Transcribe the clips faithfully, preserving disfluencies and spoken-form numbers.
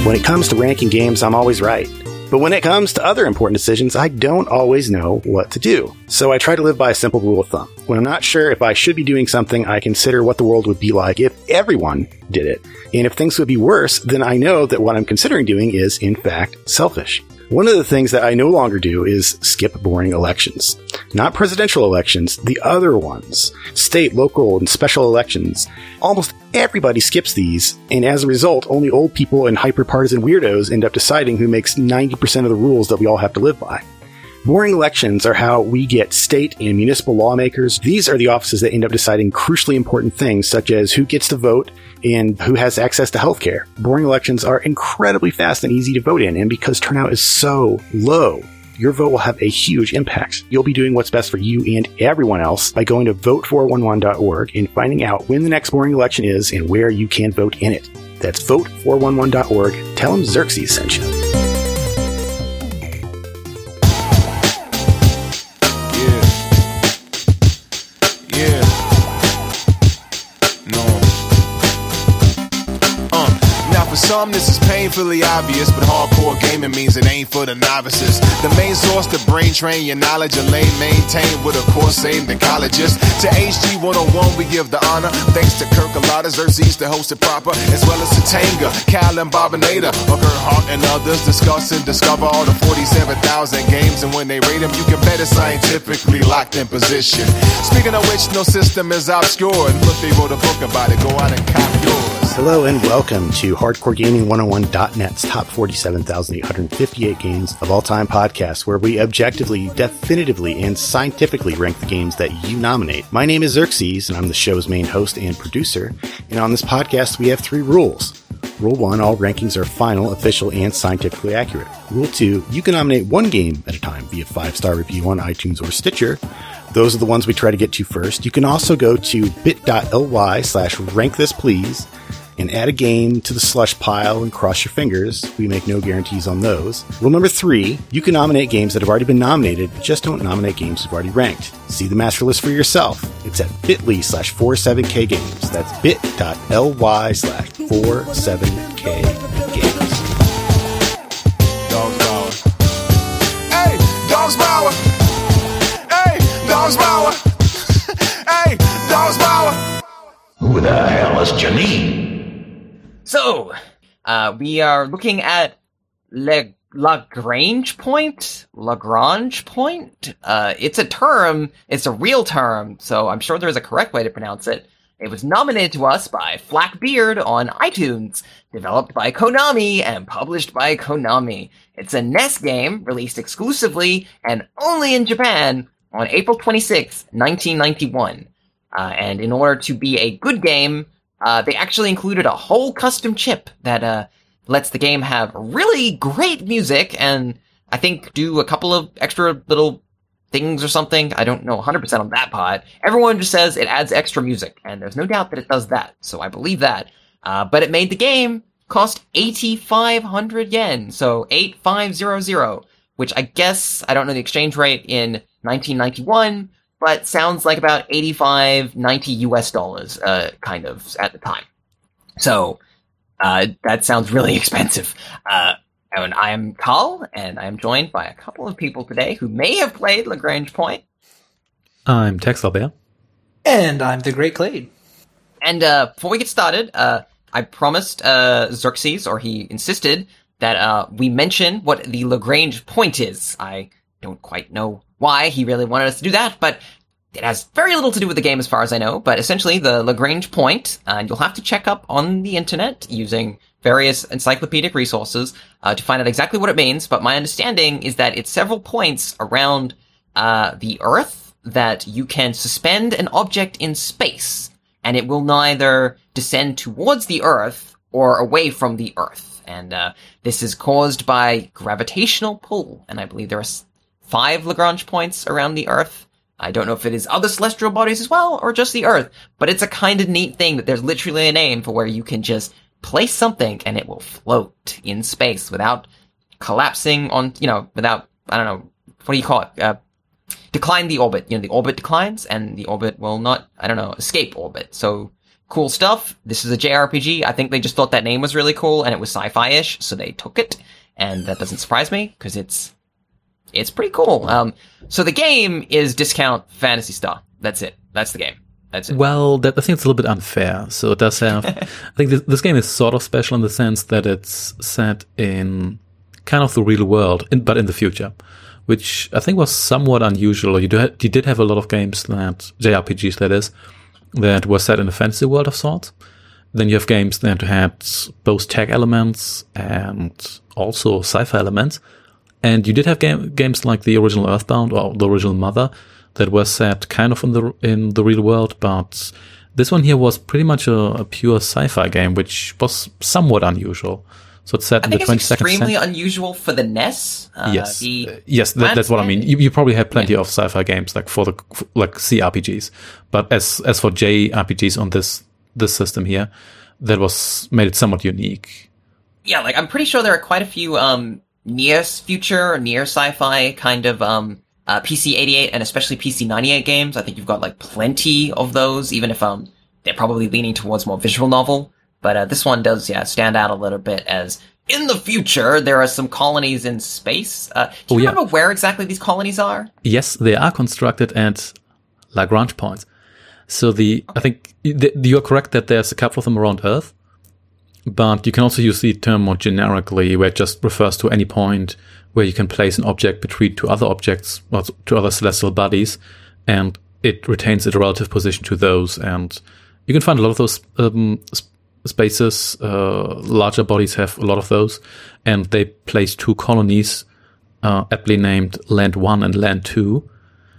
When it comes to ranking games, I'm always right. But when it comes to other important decisions, I don't always know what to do. So I try to live by a simple rule of thumb. When I'm not sure if I should be doing something, I consider what the world would be like if everyone did it. And if things would be worse, then I know that what I'm considering doing is, in fact, selfish. One of the things that I no longer do is skip boring elections. Not presidential elections, the other ones. State, local, and special elections. Almost everybody skips these, and as a result, only old people and hyper-partisan weirdos end up deciding who makes ninety percent of the rules that we all have to live by. Boring elections are how we get state and municipal lawmakers. These are the offices that end up deciding crucially important things, such as who gets to vote and who has access to healthcare. Boring elections are incredibly fast and easy to vote in, and because turnout is so low, your vote will have a huge impact. You'll be doing what's best for you and everyone else by going to vote four one one dot org and finding out when the next boring election is and where you can vote in it. That's vote four one one dot org. Tell them Xerxes sent you. Some, this is painfully obvious, but hardcore gaming means it ain't for the novices. The main source to brain train your knowledge, a lane maintained with a course aimed at colleges. To H G one oh one, we give the honor. Thanks to Kirk, a lot of Xerxes to host it proper, as well as to Tanga, Cal, and Bobinator, Booker, Hart, and others discuss and discover all the forty-seven thousand games. And when they rate them, you can bet it's scientifically locked in position. Speaking of which, no system is obscure. And look, they wrote a book about it. Go out and cop yours. Hello and welcome to Hardcore Gaming one oh one dot net's top forty-seven thousand eight hundred fifty-eight games of all time podcast, where we objectively, definitively, and scientifically rank the games that you nominate. My name is Xerxes, and I'm the show's main host and producer. And on this podcast, we have three rules. Rule one, all rankings are final, official, and scientifically accurate. Rule two, you can nominate one game at a time via five-star review on iTunes or Stitcher. Those are the ones we try to get to first. You can also go to bit.ly slash rank this please and add a game to the slush pile and cross your fingers. We make no guarantees on those. Rule number three, you can nominate games that have already been nominated, just don't nominate games you've already ranked. See the master list for yourself. It's at bit.ly slash 47k games. That's bit.ly slash 47k games. Dogs Power. Hey, Dogs Power. Hey, Dogs Power. Hey, Dogs Power. Who the hell is Janine? So, uh, we are looking at Le- Lagrange point? Lagrange point? Uh, it's a term, it's a real term, so I'm sure there's a correct way to pronounce it. It was nominated to us by Flackbeard on iTunes, developed by Konami and published by Konami. It's a N E S game released exclusively and only in Japan on April twenty-sixth, nineteen ninety-one. Uh, and in order to be a good game, Uh, they actually included a whole custom chip that, uh, lets the game have really great music and I think do a couple of extra little things or something. I don't know one hundred percent on that part. Everyone just says it adds extra music, and there's no doubt that it does that, so I believe that. Uh, but it made the game cost eighty-five hundred yen, so eighty-five hundred, which I guess, I don't know the exchange rate in nineteen ninety-one, but sounds like about eighty-five, ninety U S dollars, uh, kind of, at the time. So, uh, that sounds really expensive. Uh, and I am Carl, and I am joined by a couple of people today who may have played Lagrange Point. I'm Tex Albea. And I'm the Great Clade. And, uh, before we get started, uh, I promised, uh, Xerxes, or he insisted, that, uh, we mention what the Lagrange Point is. I don't quite know why he really wanted us to do that, but it has very little to do with the game as far as I know. But essentially, the Lagrange point, and uh, you'll have to check up on the internet using various encyclopedic resources uh, to find out exactly what it means. But my understanding is that it's several points around uh, the Earth that you can suspend an object in space, and it will neither descend towards the Earth or away from the Earth. And uh, this is caused by gravitational pull, and I believe there are five Lagrange points around the Earth. I don't know if it is other celestial bodies as well, or just the Earth, but it's a kind of neat thing that there's literally a name for where you can just place something and it will float in space without collapsing on, you know, without, I don't know, what do you call it? Uh, decline the orbit. You know, the orbit declines and the orbit will not, I don't know, escape orbit. So cool stuff. This is a J R P G. I think they just thought that name was really cool and it was sci-fi-ish, so they took it. And that doesn't surprise me because it's it's pretty cool. Um, so the game is Discount Phantasy Star. That's it. That's the game. That's it. Well, that, I think it's a little bit unfair. So it does have, I think this, this game is sort of special in the sense that it's set in kind of the real world, in, but in the future, which I think was somewhat unusual. You, do ha- you did have a lot of games that, J R P Gs that is, that were set in a fantasy world of sorts. Then you have games that had both tech elements and also sci-fi elements. And you did have game, games like the original Earthbound or the original Mother that were set kind of in the in the real world, but this one here was pretty much a, a pure sci-fi game, which was somewhat unusual. So it's set I in think the it's twenty-second extremely century. unusual for the N E S. Uh, yes, the uh, yes, that, that's what I mean. You, you probably had plenty Yeah. of sci-fi games like for the for, like C R P Gs, but as as for J R P Gs on this this system here, that was made it somewhat unique. Yeah, like I'm pretty sure there are quite a few um near future, near sci-fi kind of um uh, P C eighty-eight and especially P C ninety-eight games. I think you've got like plenty of those, even if um they're probably leaning towards more visual novel. But uh, this one does, yeah, stand out a little bit as in the future there are some colonies in space. Uh, do you Oh, yeah. remember where exactly these colonies are? Yes, they are constructed at Lagrange points. So the I think the, you are correct that there's a couple of them around Earth, but you can also use the term more generically, where it just refers to any point where you can place an object between two other objects or two other celestial bodies, and it retains its relative position to those. And you can find a lot of those um, sp- spaces. Uh, larger bodies have a lot of those, and they place two colonies, uh, aptly named Land One and Land Two.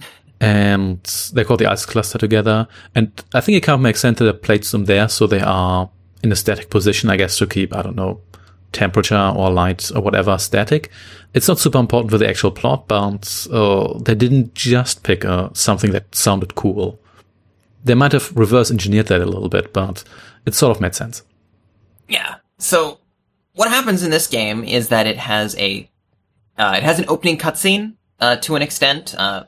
And they call the ice cluster together. And I think it kind of makes sense that they placed them there so they are in a static position, I guess, to keep, I don't know, temperature or light or whatever static. It's not super important for the actual plot, but uh, they didn't just pick uh, something that sounded cool. They might have reverse engineered that a little bit, but it sort of made sense. Yeah. So what happens in this game is that it has a uh, it has an opening cutscene uh, to an extent. Uh,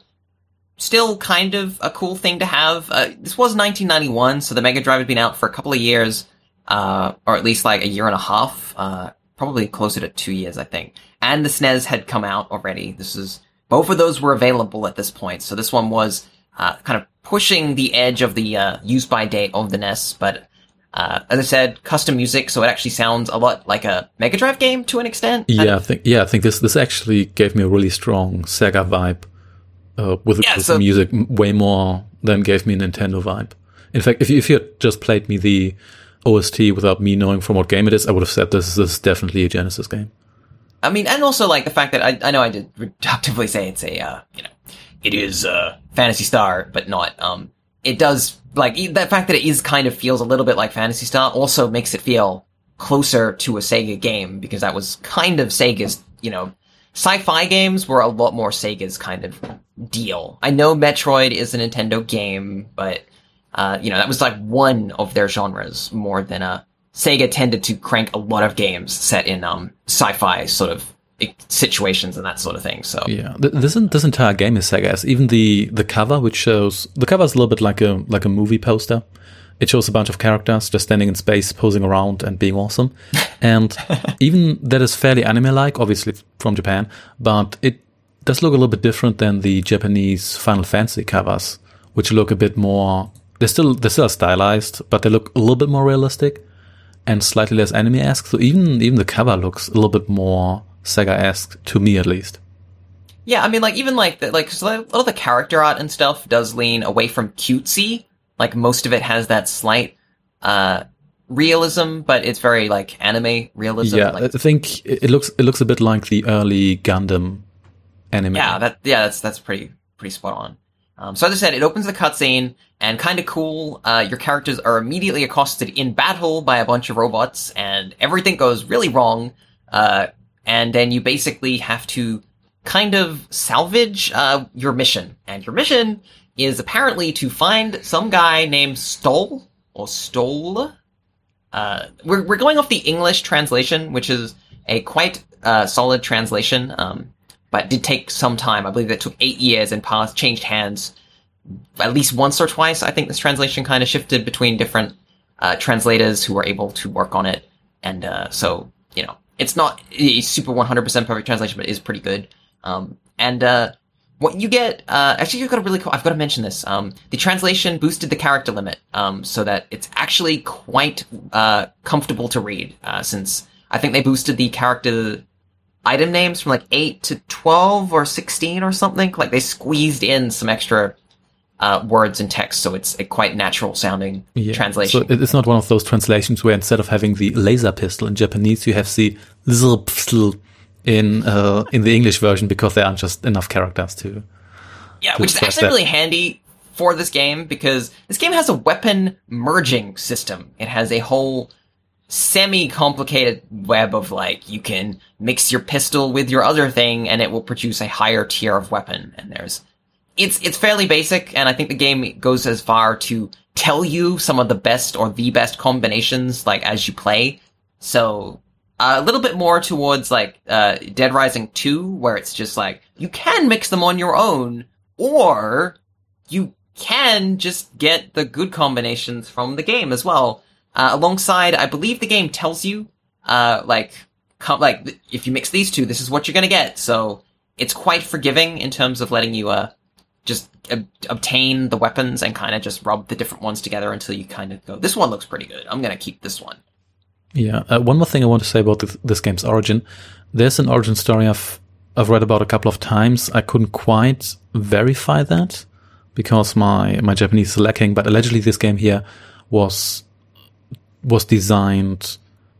still kind of a cool thing to have. Uh, this was nineteen ninety-one, so the Mega Drive had been out for a couple of years, uh, or at least like a year and a half, uh, probably closer to two years, I think. And the S N E S had come out already. This is both of those were available at this point, so this one was uh, kind of pushing the edge of the uh, use by date of the N E S, but uh, as I said, custom music, so it actually sounds a lot like a Mega Drive game to an extent. Yeah, I think yeah, I think this this actually gave me a really strong Sega vibe uh, with, Yeah, with so- the music m- way more than gave me a Nintendo vibe. In fact, if you, if you had just played me the O S T without me knowing from what game it is, I would have said this, this is definitely a Genesis game. I mean, and also like the fact that I, I know I did reductively say it's a, uh, you know, it is uh, Phantasy Star, but not. Um, it does like e- that fact that it is kind of feels a little bit like Phantasy Star also makes it feel closer to a Sega game because that was kind of Sega's, you know, sci-fi games were a lot more Sega's kind of deal. I know Metroid is a Nintendo game, but uh, you know, that was like one of their genres more than a. Sega tended to crank a lot of games set in um sci-fi sort of situations and that sort of thing. So Yeah, Th- this this entire game is Sega. Even the the cover, which shows the cover is a little bit like a like a movie poster. It shows a bunch of characters just standing in space, posing around, and being awesome. And even that is fairly anime-like, obviously from Japan, but it does look a little bit different than the Japanese Final Fantasy covers, which look a bit more. They're still they're still stylized, but they look a little bit more realistic and slightly less anime-esque. So even even the cover looks a little bit more Sega-esque to me, at least. yeah, I mean, like even like the, like so a lot of the character art and stuff does lean away from cutesy. Like most of it has that slight uh realism, but it's very like anime realism. Yeah, like, I think it it looks it looks a bit like the early Gundam anime. yeah, that yeah, that's that's pretty pretty spot on. Um, so as I said, it opens the cutscene, and kind of cool, uh, your characters are immediately accosted in battle by a bunch of robots, and everything goes really wrong, uh, and then you basically have to kind of salvage, uh, your mission. And your mission is apparently to find some guy named Stoll, or Stoll. Uh, we're, we're going off the English translation, which is a quite, uh, solid translation, um, but did take some time. I believe it took eight years and passed, changed hands at least once or twice. I think this translation kind of shifted between different uh, translators who were able to work on it. And uh, so, you know, it's not a super one hundred percent perfect translation, but it is pretty good. Um, and uh, what you get, uh, actually, you've got a really cool, I've got to mention this. Um, the translation boosted the character limit um, so that it's actually quite uh, comfortable to read, uh, since I think they boosted the character item names from like eight to twelve or sixteen or something. Like they squeezed in some extra uh, words and text, so it's a quite natural sounding yeah. translation. So it's not one of those translations where instead of having the laser pistol in Japanese, you have the little pistol in uh, in the English version because there aren't just enough characters to. Yeah, to which is actually that. really handy for this game because this game has a weapon merging system. It has a whole semi-complicated web of, like, you can mix your pistol with your other thing and it will produce a higher tier of weapon. And there's, it's, it's fairly basic, and I think the game goes as far to tell you some of the best or the best combinations, like, as you play. So, uh, a little bit more towards, like, uh, Dead Rising two, where it's just like, you can mix them on your own, or you can just get the good combinations from the game as well. Uh, alongside, I believe the game tells you, uh, like, com- like, if you mix these two, this is what you're gonna get. So, it's quite forgiving in terms of letting you, uh, just ob- obtain the weapons and kind of just rub the different ones together until you kind of go, this one looks pretty good, I'm gonna keep this one. Yeah, uh, one more thing I want to say about this, this game's origin. There's an origin story I've, I've read about a couple of times. I couldn't quite verify that because my, my Japanese is lacking, but allegedly this game here was... was designed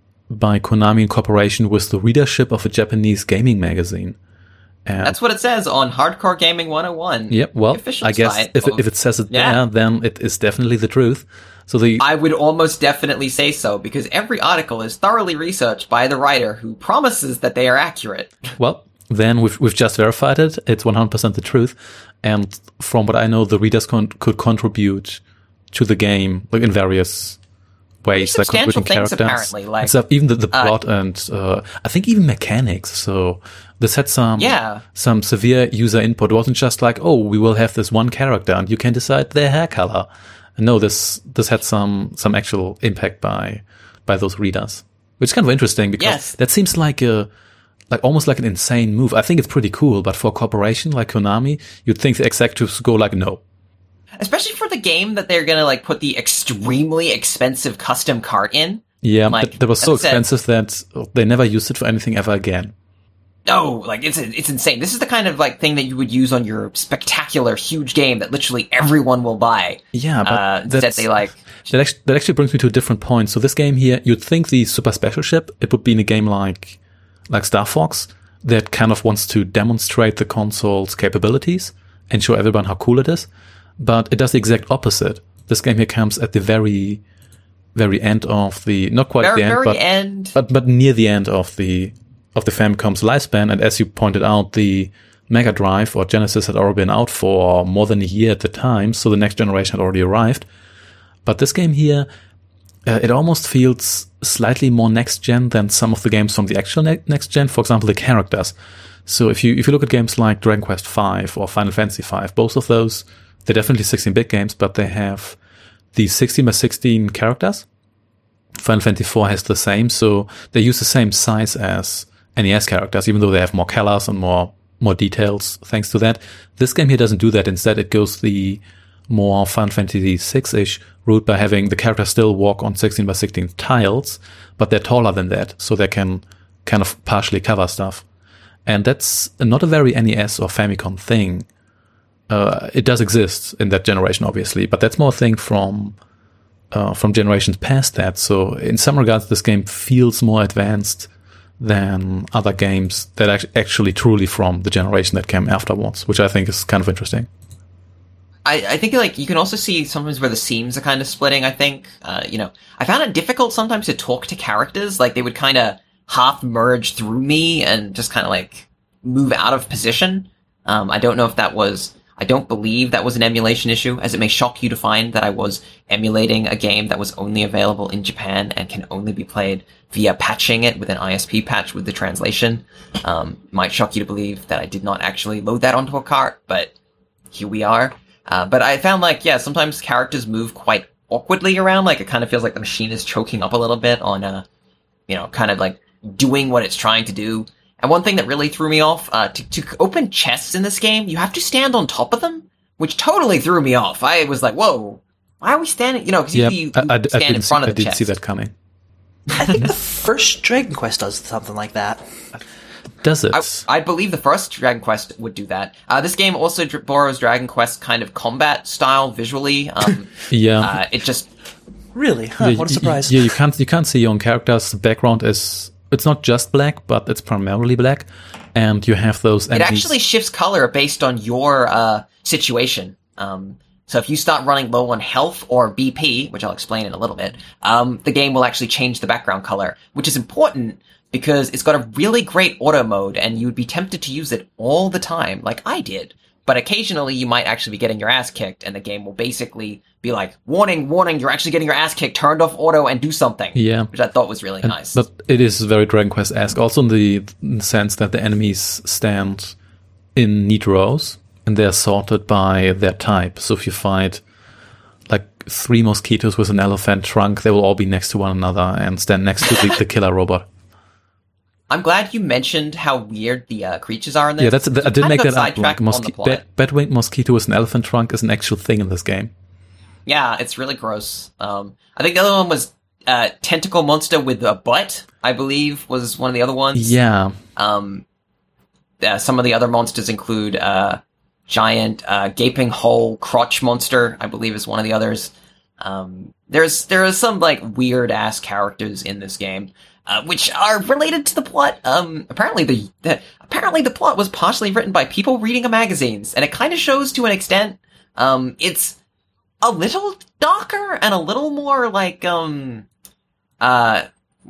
by Konami in cooperation with the readership of a Japanese gaming magazine. And That's what it says on Hardcore Gaming one oh one. Yep, well, official I guess site if, of- if it says it Yeah. there, then it is definitely the truth. So the I would almost definitely say so, because every article is thoroughly researched by the writer who promises that they are accurate. well, then we've we've just verified it. It's one hundred percent the truth. And from what I know, the readers con- could contribute to the game like in various ways, like Substantial contributing things, characters, apparently, like, and stuff, even the, the uh, plot and uh, I think even mechanics. So this had some Yeah. some severe user input. It wasn't just like, oh, we will have this one character and you can decide their hair color. No, this this had some some actual impact by by those readers, which is kind of interesting because Yes. that seems like a like almost like an insane move. I think it's pretty cool, but for a corporation like Konami, you'd think the executives go like, no. Especially for the game that they're gonna, like, put the extremely expensive custom cart in. Yeah, Like, that, that was so that's it. expensive that they never used it for anything ever again. No, like, it's it's insane. This is the kind of, like, thing that you would use on your spectacular, huge game that literally everyone will buy. Yeah, but uh, instead that's- they, like... That actually, that actually brings me to a different point. So this game here, you'd think the super special ship, it would be in a game like like Star Fox that kind of wants to demonstrate the console's capabilities and show everyone how cool it is. But it does the exact opposite. This game here comes at the very, very end of the, not quite Very, the end, very but, end. but but near the end of the of the Famicom's lifespan. And as you pointed out, the Mega Drive or Genesis had already been out for more than a year at the time, so the next generation had already arrived. But this game here, uh, it almost feels slightly more next gen than some of the games from the actual ne- next gen. For example, the characters. So if you if you look at games like Dragon Quest five or Final Fantasy five, both of those, they're definitely sixteen-bit games, but they have the sixteen by sixteen characters. Final Fantasy four has the same, so they use the same size as N E S characters, even though they have more colors and more more details thanks to that. This game here doesn't do that. Instead, it goes the more Final Fantasy six-ish route by having the characters still walk on sixteen by sixteen tiles, but they're taller than that, so they can kind of partially cover stuff. And that's not a very N E S or Famicom thing. Uh, it does exist in that generation, obviously, but that's more a thing from uh, from generations past that. So in some regards, this game feels more advanced than other games that are actually truly from the generation that came afterwards, which I think is kind of interesting. I, I think, like, you can also see sometimes where the seams are kind of splitting, I think. Uh, you know, I found it difficult sometimes to talk to characters. Like, they would kind of half merge through me and just kind of, like, move out of position. Um, I don't know if that was... I don't believe that was an emulation issue, as it may shock you to find that I was emulating a game that was only available in Japan and can only be played via patching it with an I S P patch with the translation. Um, might shock you to believe that I did not actually load that onto a cart, but here we are. Uh, but I found, like, yeah, sometimes characters move quite awkwardly around. Like, it kind of feels like the machine is choking up a little bit on, uh, you know, kind of like doing what it's trying to do. And one thing that really threw me off, uh, to, to open chests in this game, you have to stand on top of them, which totally threw me off. I was like, whoa, why are we standing? You know, because yeah, you, you I, I, stand I in front see, of the I chest. didn't see that coming. I think the first Dragon Quest does something like that. Does it? I, I believe the first Dragon Quest would do that. Uh, this game also dr- borrows Dragon Quest kind of combat style visually. Um, yeah. Uh, it just... Really? Huh, yeah, what a surprise. Yeah, you can't, you can't see your own characters. The background is... It's not just black, but it's primarily black. And you have those It enemies. actually shifts color based on your uh, situation. Um, so if you start running low on health or B P, which I'll explain in a little bit, um, the game will actually change the background color, which is important because it's got a really great auto mode and you would be tempted to use it all the time, like I did. But occasionally you might actually be getting your ass kicked and the game will basically be like, warning, warning, you're actually getting your ass kicked, turned off auto and do something. Yeah. Which I thought was really And- nice. But it is very Dragon Quest-esque, also in the, in the sense that the enemies stand in neat rows, and they're sorted by their type. So if you fight like three mosquitoes with an elephant trunk, they will all be next to one another and stand next to the, the killer robot. I'm glad you mentioned how weird the uh, creatures are in this. Yeah, that's I didn't Kind make of that got up. Like, sidetracked on the mosqui- plot. bed, bed-winged mosquito with an elephant trunk is an actual thing in this game. Yeah, it's really gross. Um, I think the other one was uh, tentacle monster with a butt, I believe, was one of the other ones. Yeah. Um, uh, some of the other monsters include uh, giant uh, gaping hole crotch monster, I believe, is one of the others. Um, there's there are some like weird ass characters in this game, uh, which are related to the plot. Um, apparently the, the apparently the plot was partially written by people reading magazines, and it kind of shows to an extent. Um, it's a little darker and a little more like um, uh,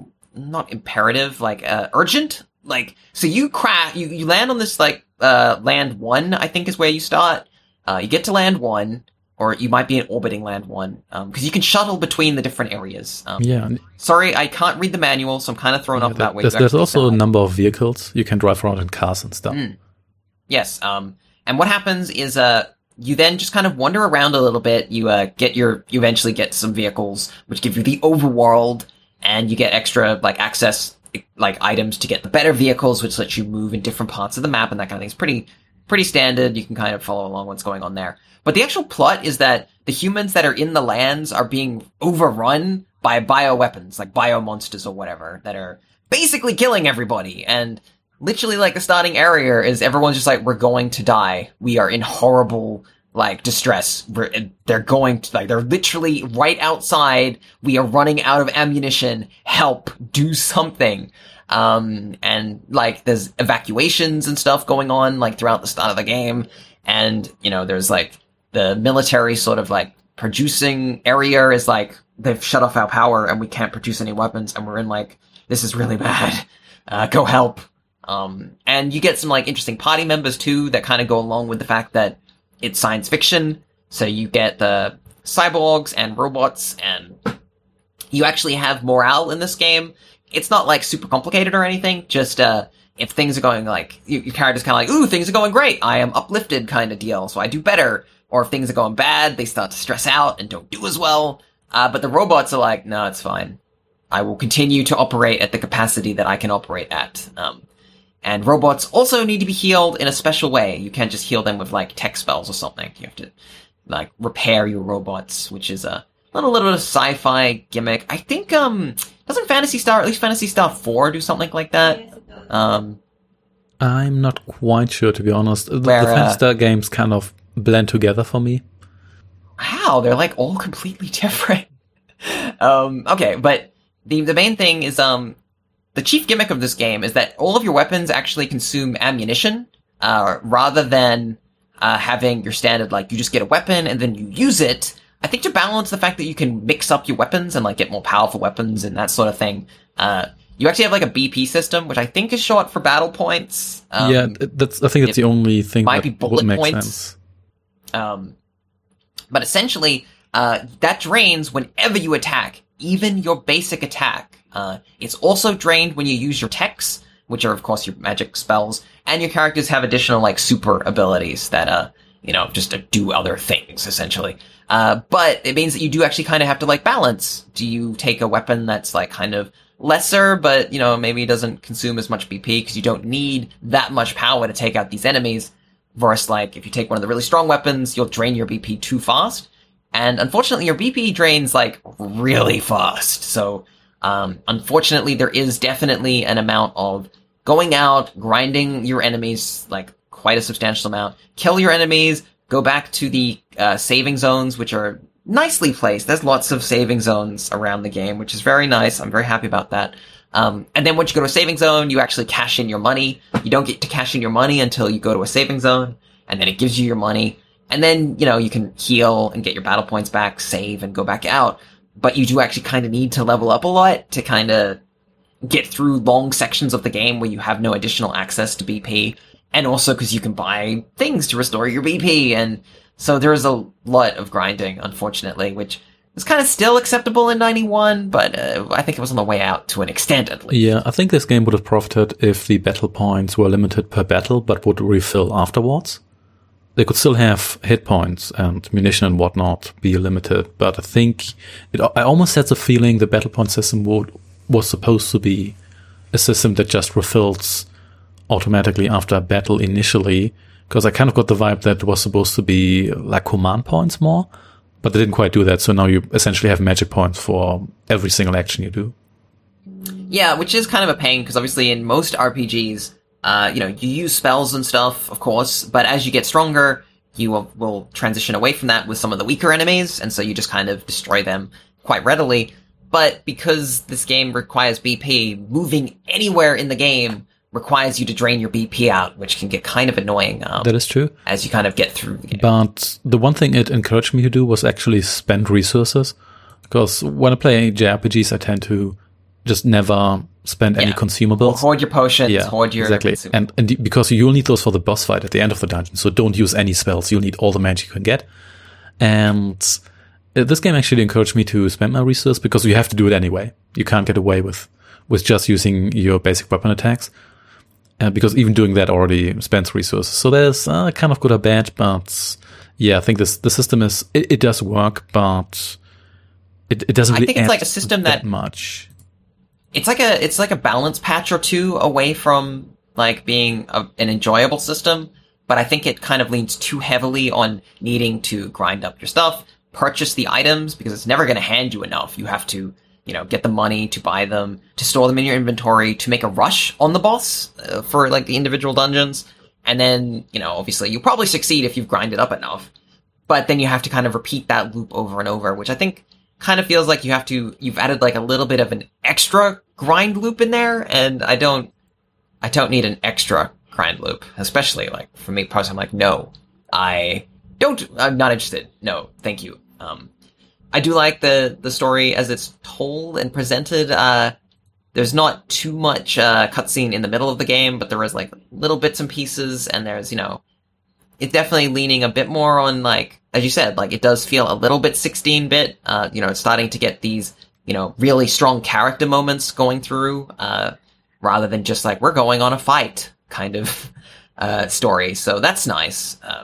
not imperative, like uh, urgent. Like, so you crash, you, you land on this, like, uh, land one, I think is where you start. Uh, you get to land one, or you might be in orbiting land one, um, cause you can shuttle between the different areas. Um, Yeah. sorry, I can't read the manual, so I'm kind of thrown off that way. There's, You there's actually also a said. number of vehicles. You can drive around in cars and stuff. Mm. Yes, um, and what happens is, uh, you then just kind of wander around a little bit. You, uh, get your, you eventually get some vehicles, which give you the overworld, and you get extra, like, access, like, items to get the better vehicles, which lets you move in different parts of the map and that kind of thing. It's pretty, pretty standard. You can kind of follow along what's going on there. But the actual plot is that the humans that are in the lands are being overrun by bioweapons, like biomonsters or whatever, that are basically killing everybody. And literally, like, the starting area is everyone's just like, we're going to die. We are in horrible, like, distress. We're, they're going to, like, they're literally right outside. We are running out of ammunition. Help. Do something. Um, and, like, there's evacuations and stuff going on, like, throughout the start of the game. And, you know, there's, like, the military sort of, like, producing area is, like, they've shut off our power and we can't produce any weapons. And we're in, like, this is really bad. Uh, go help. Um, and you get some, like, interesting party members, too, that kind of go along with the fact that it's science fiction. So you get the cyborgs and robots, and you actually have morale in this game. It's not, like, super complicated or anything. Just, uh, if things are going, like, your, your character's kind of like, ooh, things are going great. I am uplifted kind of deal, so I do better. Or if things are going bad, they start to stress out and don't do as well. Uh, but the robots are like, no, it's fine. I will continue to operate at the capacity that I can operate at. Um, And robots also need to be healed in a special way. You can't just heal them with, like, tech spells or something. You have to, like, repair your robots, which is a little, little bit of sci-fi gimmick. I think, um, doesn't Phantasy Star, at least Phantasy Star four do something like that? Um, I'm not quite sure, to be honest. The, Where, the uh, Phantasy Star games kind of blend together for me. how? They're, like, all completely different. um, okay, but the, the main thing is, um, the chief gimmick of this game is that all of your weapons actually consume ammunition, uh, rather than, uh, having your standard, like, you just get a weapon and then you use it. I think to balance the fact that you can mix up your weapons and, like, get more powerful weapons and that sort of thing, uh, you actually have, like, a B P system, which I think is short for battle points. Um, yeah, that's. I think that's it the only thing might that be bullet would make points. sense. Um, but essentially, uh, that drains whenever you attack, even your basic attack. Uh, it's also drained when you use your techs, which are, of course, your magic spells, and your characters have additional, like, super abilities that, uh, you know, just to do other things, essentially. Uh, but it means that you do actually kind of have to, like, balance. Do you take a weapon that's, like, kind of lesser, but, you know, maybe doesn't consume as much B P because you don't need that much power to take out these enemies? Versus, like, if you take one of the really strong weapons, you'll drain your B P too fast. And unfortunately, your B P drains, like, really fast. So, um, unfortunately, there is definitely an amount of going out, grinding your enemies, like, quite a substantial amount, kill your enemies, go back to the uh, saving zones, which are nicely placed. There's lots of saving zones around the game, which is very nice. I'm very happy about that. Um, and then once you go to a saving zone, you actually cash in your money. You don't get to cash in your money until you go to a saving zone, and then it gives you your money. And then, you know, you can heal and get your battle points back, save, and go back out. But you do actually kind of need to level up a lot to kind of get through long sections of the game where you have no additional access to B P. And also because you can buy things to restore your B P. And so there's a lot of grinding, unfortunately, which is kind of still acceptable in ninety-one, but uh, I think it was on the way out to an extent, at least. Yeah, I think this game would have profited if the battle points were limited per battle, but would refill afterwards. They could still have hit points and munition and whatnot be limited, but I think it, I almost had the feeling the battle point system would, was supposed to be a system that just refills automatically after a battle initially, because I kind of got the vibe that it was supposed to be like command points more, but they didn't quite do that, so now you essentially have magic points for every single action you do. Yeah, which is kind of a pain, because obviously in most R P Gs, uh, you know, you use spells and stuff, of course, but as you get stronger, you will, will transition away from that with some of the weaker enemies, and so you just kind of destroy them quite readily. But because this game requires B P, moving anywhere in the game requires you to drain your B P out, which can get kind of annoying. Um, that is true. As you kind of get through the game. But the one thing it encouraged me to do was actually spend resources. Because when I play J R P Gs, I tend to just never spend yeah. any consumables. Hoard your potions, yeah, hoard your... Exactly. And, and because you'll need those for the boss fight at the end of the dungeon. So don't use any spells. You'll need all the magic you can get. And this game actually encouraged me to spend my resources because you have to do it anyway. You can't get away with, with just using your basic weapon attacks. Uh, because even doing that already spends resources. So there's uh, kind of good or bad, but yeah, I think this the system is, it, it does work, but it, it doesn't really I think it's add like a system that, that much. It's like a it's like a balance patch or two away from like being a, an enjoyable system, but I think it kind of leans too heavily on needing to grind up your stuff, purchase the items, because it's never going to hand you enough. You have to, you know, get the money to buy them, to store them in your inventory, to make a rush on the boss uh, for, like, the individual dungeons. And then, you know, obviously you'll probably succeed if you've grinded up enough. But then you have to kind of repeat that loop over and over, which I think kind of feels like you have to, you've added, like, a little bit of an extra grind loop in there, and I don't, I don't need an extra grind loop. Especially, like, for me personally, I'm like, no, I don't, I'm not interested. No, thank you. Um, I do like the, the story as it's told and presented. Uh, there's not too much, uh, cutscene in the middle of the game, but there is, like, little bits and pieces, and there's, you know, it's definitely leaning a bit more on, like, as you said, like, it does feel a little bit sixteen-bit. Uh, you know, it's starting to get these, you know, really strong character moments going through, uh, rather than just, like, we're going on a fight kind of, uh, story. So that's nice. Uh,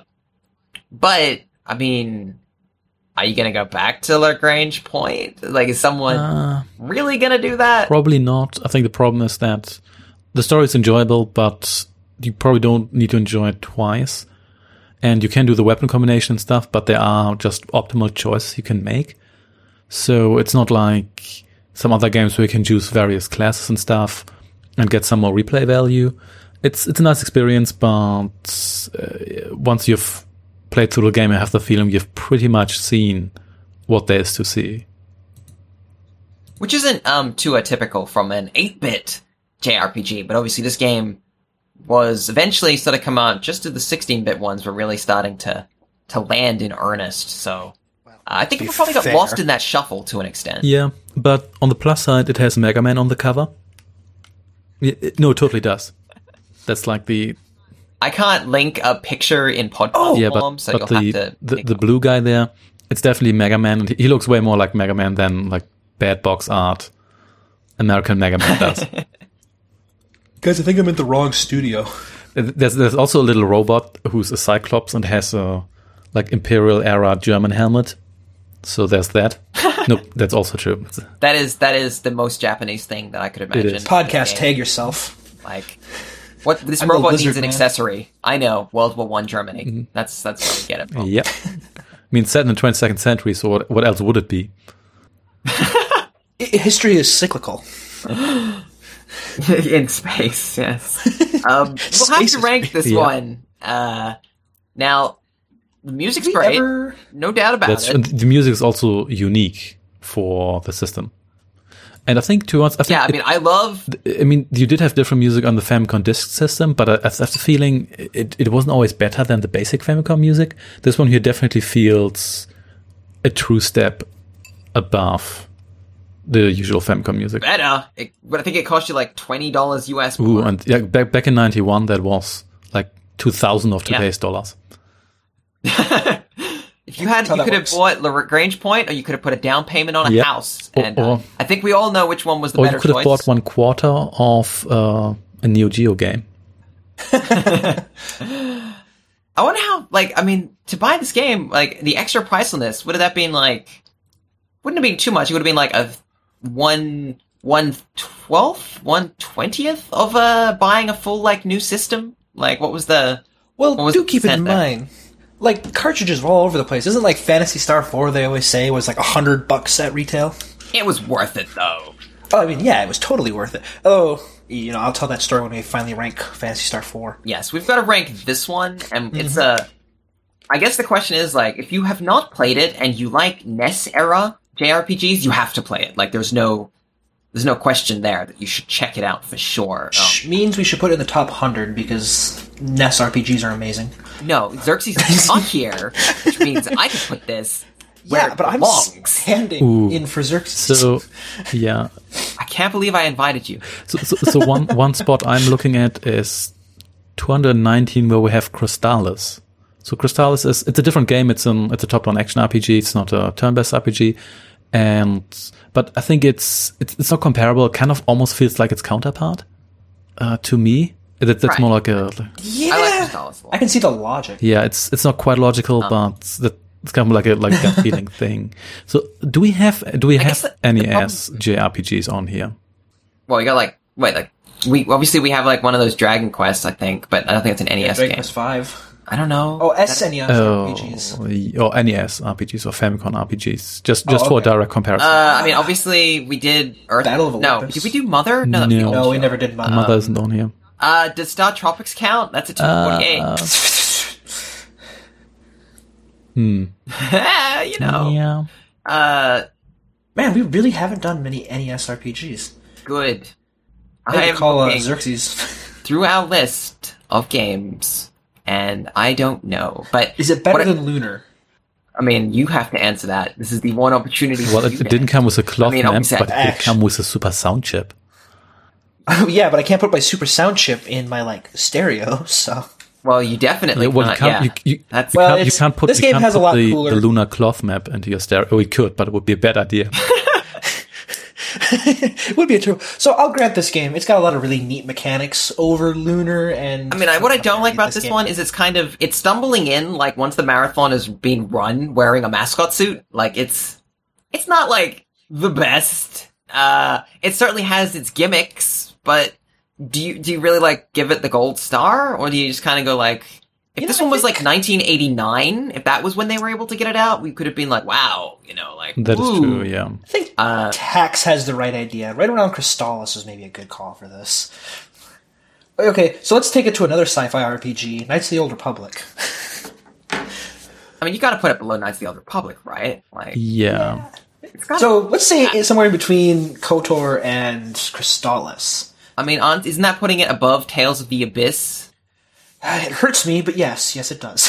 but, I mean... Are you going to go back to Lagrange Point? Like, is someone uh, really going to do that? Probably not. I think the problem is that the story is enjoyable, but you probably don't need to enjoy it twice. And you can do the weapon combination and stuff, but there are just optimal choices you can make. So it's not like some other games where you can choose various classes and stuff and get some more replay value. It's it's a nice experience, but uh, once you've played through the game, I have the feeling you've pretty much seen what there is to see. Which isn't um too atypical from an eight-bit J R P G, but obviously this game was eventually started to come out just as the sixteen-bit ones were really starting to, to land in earnest, so uh, I think it probably got fair. lost in that shuffle to an extent. Yeah, but on the plus side, it has Mega Man on the cover. It, it, no, it totally does. That's like the... I can't link a picture in podcast oh, yeah, form, but, so but you'll the, have to... The, the blue guy there, it's definitely Mega Man, and he looks way more like Mega Man than like bad box art American Mega Man does. Guys, I think I'm in the wrong studio. There's there's also a little robot who's a Cyclops and has a like Imperial era German helmet. So there's that. Nope, that's also true. That is that is the most Japanese thing that I could imagine. is. Podcast Okay. tag yourself. Like, what this I'm the robot lizard needs an man. accessory. I know, World War One Germany. Mm-hmm. That's that's where we get it from. Yep. I mean, set in the twenty-second century, so what, what else would it be? I- history is cyclical. In space, yes. Um, we'll have Space to is- rank this Yeah. one. Uh, now, the music's We great, ever- no doubt about That's it. and the music is also unique for the system. And I think to once, I think Yeah, I it- mean, I love. I mean, you did have different music on the Famicom Disk System, but I, I have the feeling it, it wasn't always better than the basic Famicom music. This one here definitely feels a true step above the usual Famicom music. Better, it, but I think it cost you like twenty dollars U S. Ooh, more. and yeah, back back in ninety-one, that was like two thousand of Yeah. today's dollars. If you had, how you that could have works. bought Lagrange Point, or you could have put a down payment on a Yep. house. Or- And uh, or- I think we all know which one was the Or better you could have choice. bought one quarter of uh, a Neo Geo game. I wonder how, like, I mean, to buy this game, like, the extra price on this, would have that been, like, wouldn't have been too much. It would have been, like, a one, one twelfth, one twentieth of, uh, buying a full, like, new system? Like, what was the, Well, What was do the keep in percent there? mind, like, cartridges were all over the place. Isn't like Phantasy Star four, they always say, was like a hundred bucks at retail? it was worth it, though. Oh, I mean, yeah, it was totally worth it. Oh, you know, I'll tell that story when we finally rank Phantasy Star four. Yes, we've got to rank this one, and Mm-hmm. it's a, I guess the question is, like, if you have not played it and you like N E S era J R P Gs, you have to play it. Like, there's no, there's no question there that you should check it out for sure. Um, Which means we should put it in the top hundred because N E S R P Gs are amazing. No, Xerxes is not here, which means I can put this where Yeah, it but I'm belongs. standing Ooh. in for Xerxes. So, yeah. I can't believe I invited you. So, so, so one one spot I'm looking at is two hundred nineteen, where we have Crystalis. So Crystalis is it's a different game. It's an it's a top-down action R P G. It's not a turn-based R P G, and but I think it's it's, it's not comparable. It kind of almost feels like its counterpart uh, to me. That, that's Right. more like a yeah, I like Crystalis a lot. I can see the logic. yeah. It's it's not quite logical, but that. It's kind of like a like a gut feeling thing. So do we have do we guess have the- the N E S J R P Gs on here? Well, you got like wait, like we obviously we have like one of those Dragon Quests, I think, but I don't think it's an N E S Dragon game. Quest five. I don't know. Oh, S N E S Oh, R P Gs. or N E S R P Gs or Famicom R P Gs. Just just Oh, for a okay. direct comparison. Uh, I mean, obviously we did Earth. Battle of no, Olympus. did we do Mother? No, that was the No. old No, we show. never did Mother. Mother isn't on here. Uh, does Star Tropics count? That's a two forty-eight. Uh, hmm. you know. Yeah. Uh, Man, we really haven't done many N E S R P Gs. good. I I have am to call uh, looking Xerxes. through our list of games, and I don't know. But Is it better what I- than Lunar? I mean, you have to answer that. This is the one opportunity. Well, for it, you it to didn't answer. come with a cloth I mean, map, obviously, but it did action. come with a super sound chip. Oh, yeah, but I can't put my super sound chip in my like stereo, so Well, you definitely Yeah, well, you not. can't. Yeah. You, you, That's- you Well, can't, you it's- can't put. this you game can't has a put lot the, cooler- the lunar cloth map into your stereo. Oh, we could, but it would be a bad idea. it would be a true. So I'll grant this game. It's got a lot of really neat mechanics over Lunar, and I mean, I, what I don't like about this game- one is it's kind of it's stumbling in like once the marathon is being run wearing a mascot suit. Like it's it's not like the best. Uh, it certainly has its gimmicks, but do you do you really like give it the gold star, or do you just kind of go like, if You this know, I one was think- like nineteen eighty-nine, if that was when they were able to get it out, we could have been like, wow, you know, like That is ooh. true. Yeah. I think Uh, Tax has the right idea. Right around Crystalis is maybe a good call for this. Okay, so let's take it to another sci-fi R P G, Knights of the Old Republic. I mean, you got to put it below Knights of the Old Republic, right? Like, Yeah. it's got. So let's say it's somewhere in between KOTOR and Crystalis. I mean, aren't- isn't that putting it above Tales of the Abyss? It hurts me, but yes, yes it does.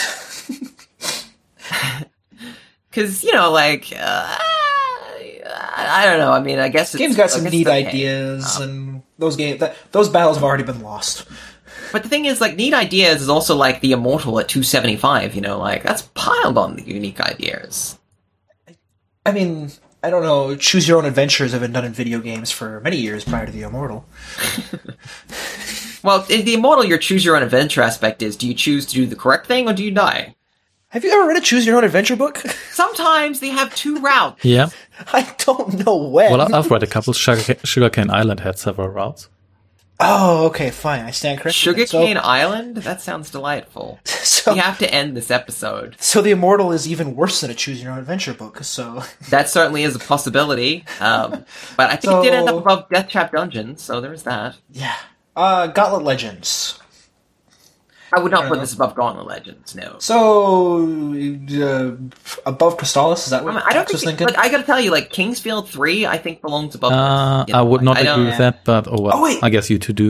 Because, you know, like, uh, I, I don't know. I mean, I guess it's, Game's got I some guess neat it's okay. ideas, and those game that, those battles have already been lost. But the thing is, like, neat ideas is also like the Immortal at two seventy-five, you know, like, that's piled on the unique ideas. I mean, I don't know. Choose your own adventures have been done in video games for many years prior to the Immortal. Well, in the Immortal, your choose your own adventure aspect is: do you choose to do the correct thing or do you die? Have you ever read a Choose Your Own Adventure book? Sometimes they have two routes. Yeah. I don't know when. Well, I've read a couple. Sugar, Sugarcane Island had several routes. Oh, okay, fine. I stand corrected. Sugarcane so, Island? That sounds delightful. So, We have to end this episode. so the Immortal is even worse than a Choose Your Own Adventure book. So That certainly is a possibility. Um, but I think it did end up So- above Death Trap Dungeons, so there was that. yeah, uh, Gauntlet Legends. I would not put know. this above Gauntlet Legends, no. So uh, above Crystallis, is that I, what mean, I don't Tax was think, thinking? but I gotta tell you, like, Kingsfield three, I think belongs above Uh, this, you know, I would not I don't- agree with that, but oh well. Oh, wait. I guess you two do.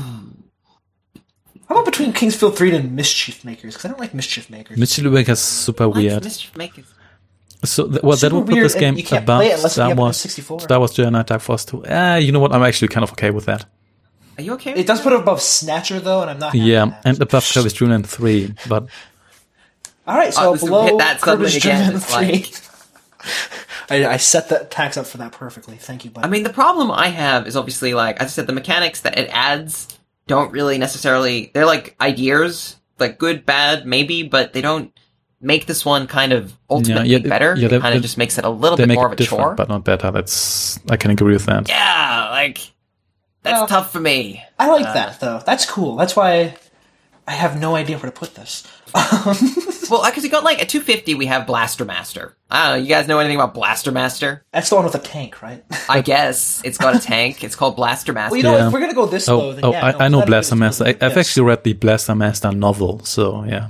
How about between Kingsfield three and Mischief Makers? Because I don't like Mischief Makers. Mischief Makers is super Like weird. Mischief Makers. So, th- well, that Super would put weird, this and game you can't above play it unless you Star have an Wars, N sixty-four. Star Wars Jedi Dark Force two. Ah, you know what? I'm actually kind of okay with that. Are you okay with It does that? put it above Snatcher, though, and I'm not happy with Yeah, that. and above Kirby's Dream Land three, but All right, so Uh, so below hit that suddenly Kirby's again, Dream Land it's like- three. I, I set that tax up for that perfectly. Thank you, buddy. I mean, the problem I have is obviously, like, as I said, the mechanics that it adds don't really necessarily... They're, like, ideas, like, good, bad, maybe, but they don't make this one kind of ultimately Yeah, yeah, better. yeah, it they- kind they- of just makes it a little they bit make more it of a different, chore. but not better. That's I can agree with that. Yeah, like, that's Well, tough for me. I like uh, that, though. That's cool. That's why I have no idea where to put this. Well, because you got, like, at two fifty, we have Blaster Master. I don't know, you guys know anything about Blaster Master? That's the one with a tank, right? I guess. It's got a tank. It's called Blaster Master. Well, you know, Yeah. if we're gonna go this low, Oh, then oh, yeah, I, no, I know that'd be Blaster good. Master. I, I've Yes. actually read the Blaster Master novel, so yeah.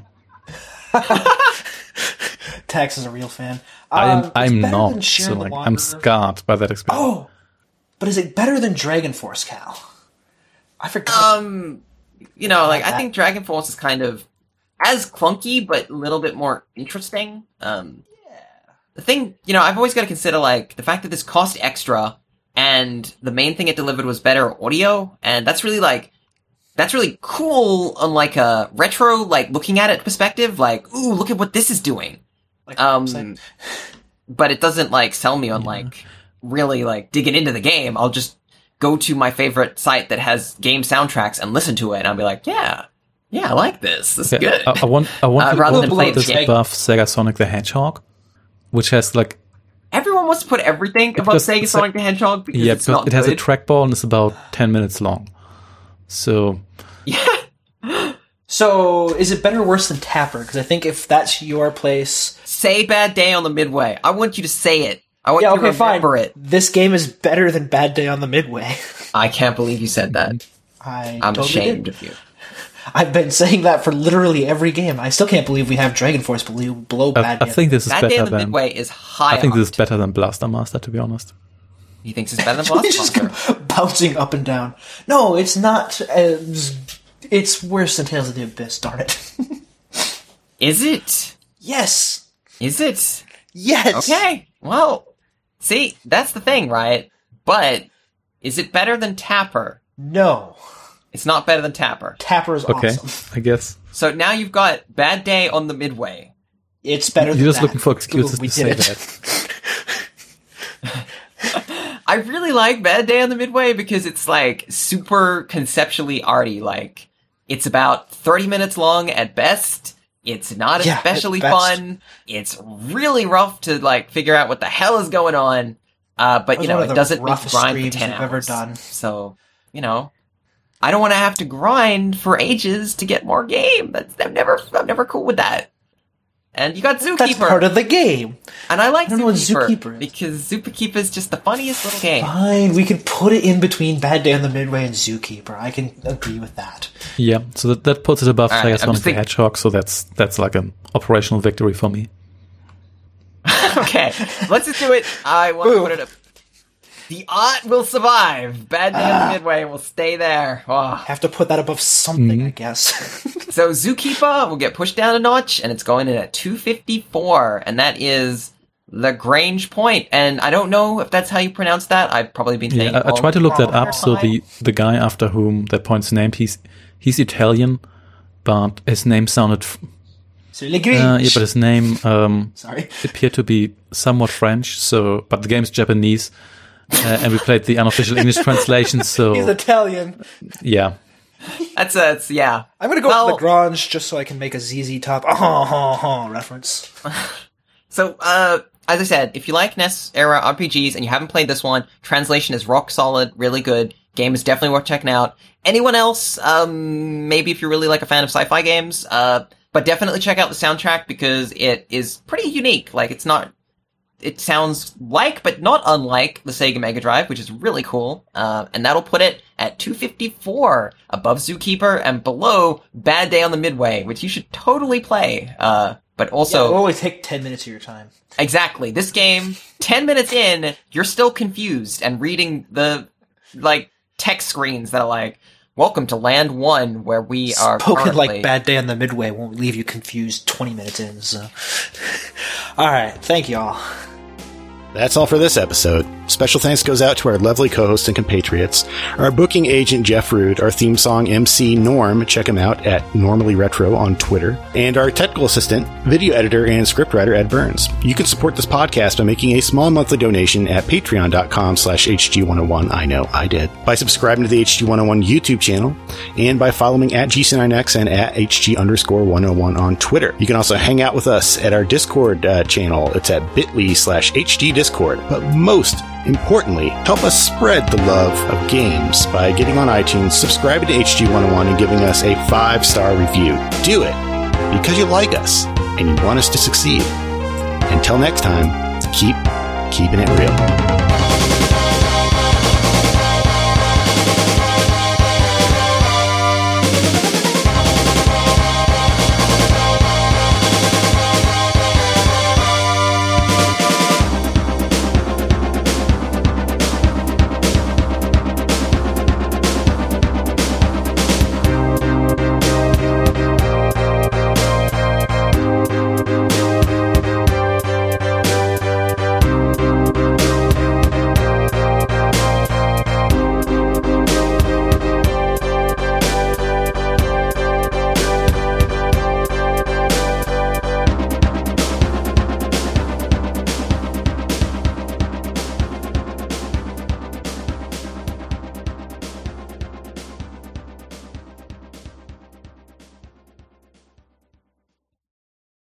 Tax is a real fan. I'm Um, it's I'm better than not. Sharon So the like I'm Wanderer. scarred by that experience. Oh, but is it better than Dragon Force, Cal? I forgot. Um, you know, like, I that- think Dragon Force is kind of as clunky, but a little bit more interesting. Um, the thing, you know, I've always got to consider, like, the fact that this cost extra, and the main thing it delivered was better audio, and that's really, like, that's really cool on, like, a retro, like, looking at it perspective, like, ooh, look at what this is doing. like, Um, like- but it doesn't, like, sell me on, like, really, like, digging into the game. I'll just go to my favorite site that has game soundtracks and listen to it, and I'll be like, yeah, yeah, I like this. This is Yeah, good. I, I want I want Uh, to rather put than play this the game. above Sega Sonic the Hedgehog, which has like Everyone wants to put everything above Because Sega it's Sonic the Hedgehog because yeah, it's because not it has good. a trackball and it's about ten minutes long. So Yeah. so, is it better or worse than Tapper? Because I think if that's your place, Say Bad Day on the Midway. I want you to say it. I want yeah, you to okay, fine. remember it. This game is better than Bad Day on the Midway. I can't believe you said that. I I'm totally ashamed did. of you. I've been saying that for literally every game. I still can't believe we have Dragon Force below, below I, Bad I Day. think this is Bad Day better on the than Midway is high. I think this is art. better than Blaster Master, to be honest. He thinks it's better than It's just Blaster. bouncing up and down. No, it's not as... It's worse than Tales of the Abyss, darn it. Is it? Yes! Is it? Yes! Okay. Well, see, that's the thing, right? But is it better than Tapper? No. It's not better than Tapper. Tapper is Okay, awesome. I guess. So now you've got Bad Day on the Midway. It's better than You're just that. looking for excuses Ooh, we to did say it. that. I really like Bad Day on the Midway because it's like super conceptually arty. Like, it's about thirty minutes long at best. It's not Yeah, at especially best. fun. It's really rough to like figure out what the hell is going on. Uh, but That you was know, one of it the doesn't make you roughest grind for streams ten we've hours. ever done. So, you know, I don't want to have to grind for ages to get more game. That's I'm never I'm never cool with that. And you got Zookeeper. That's part of the game. And I like I don't know what Zookeeper, Zookeeper is. because Zookeeper is just the funniest little game. Fine, we can put it in between Bad Day on the Midway and Zookeeper. I can agree with that. Yeah, so that, that puts it above All Sega right, I'm Sonic just the think- Hedgehog, so that's that's like an operational victory for me. Okay, let's just do it. I want to Ooh. put it up. The art will survive. Bad Day on the Midway will stay there. Oh. Have to put that above something, Mm-hmm. I guess. So Zookeeper will get pushed down a notch, and it's going in at two fifty-four, and that is Lagrange Point. And I don't know if that's how you pronounce that. I've probably been saying Yeah, it I, I all tried to look that wrong up. So entire the time. the guy after whom that point's named, he's he's Italian, but his name sounded f- So Lagrange. uh, yeah, but his name um, Sorry. appeared to be somewhat French. So, but the game's Japanese, uh, and we played the unofficial English translation. He's So Italian. yeah, That's uh, it's, yeah. I'm gonna go well, with Lagrange just so I can make a Z Z Top uh, reference. So, uh, as I said, if you like N E S era R P Gs and you haven't played this one, translation is rock solid, really good. Game is definitely worth checking out. Anyone else, um, maybe if you're really like a fan of sci-fi games, uh, but definitely check out the soundtrack because it is pretty unique. Like, it's not, it sounds like, but not unlike the Sega Mega Drive, which is really cool. Uh, and that'll put it at two fifty-four, above Zookeeper and below Bad Day on the Midway, which you should totally play. Uh, but also... Yeah, it'll only take ten minutes of your time. Exactly. This game, ten minutes in, you're still confused and reading the, like, text screens that are like, welcome to Land one, where we are Spoken currently... like Bad Day on the Midway won't leave you confused twenty minutes in, so... Alright, thank y'all. That's all for this episode. Special thanks goes out to our lovely co-hosts and compatriots, our booking agent Jeff Rude, our theme song M C Norm, check him out at Normally Retro on Twitter, and our technical assistant, video editor, and scriptwriter Ed Burns. You can support this podcast by making a small monthly donation at patreon.com slash HG101. I know, I did. By subscribing to the H G one oh one YouTube channel, and by following at G C nine X and at HG underscore 101 on Twitter. You can also hang out with us at our Discord uh, channel. It's at bit.ly slash HG Discord. But most importantly, help us spread the love of games by getting on iTunes, subscribing to H G one oh one, and giving us a five-star review. Do it because you like us and you want us to succeed. Until next time, keep keeping it real.